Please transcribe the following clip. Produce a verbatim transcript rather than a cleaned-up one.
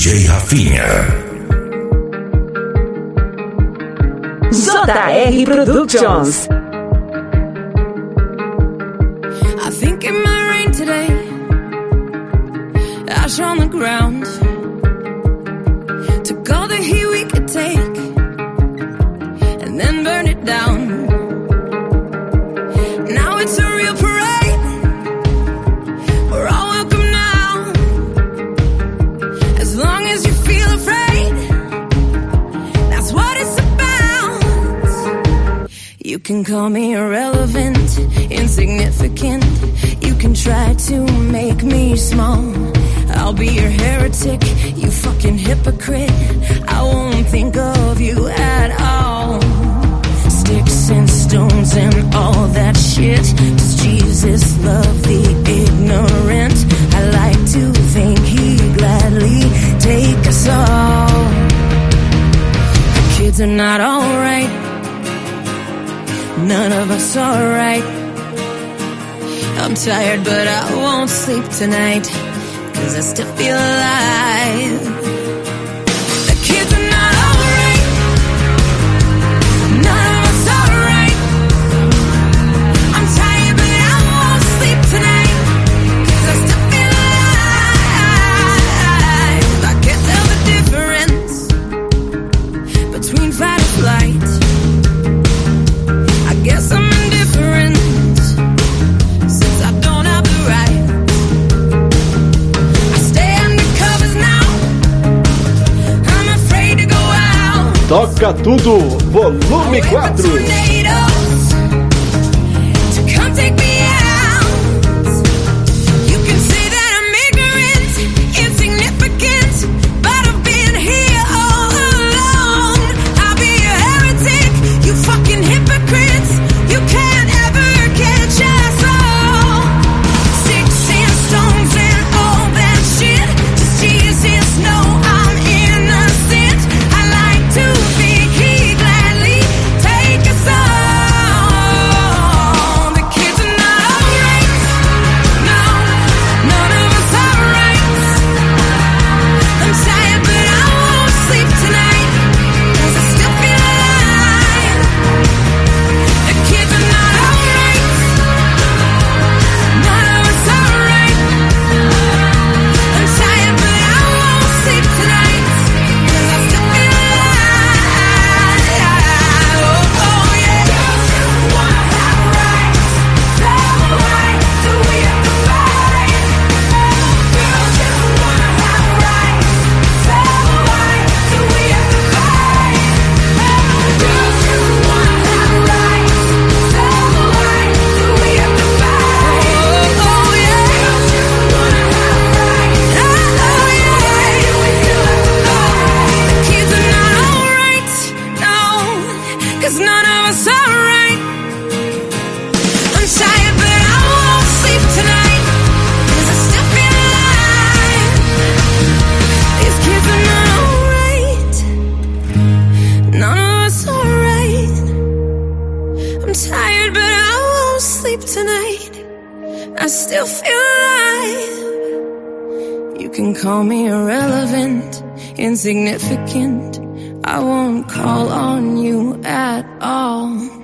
J Rafinha. J R Productions. I think it might rain today. Ash on the ground. Took all the heat we could take and then burn it down. Now it's a real parade. We're all welcome now. As long as you feel afraid, that's what it's about. You can call me irrelevant, insignificant. You can try to make me small. I'll be your heretic, you fucking hypocrite. I won't think of you at all. Sticks and stones and all that shit. Does Jesus love the ignorant? I like to think he'd gladly take us all. The kids are not alright. None of us are right. I'm tired but I won't sleep tonight, 'cause I still feel alive. The kids are not alright. None of us are right. I'm tired but I won't sleep tonight, 'cause I still feel alive. I can't tell the difference between fight or flight. I guess I'm indifferent since I don't have the right. Toca tudo, volume quatro. I still feel alive. You can call me irrelevant, insignificant. I won't call on you at all.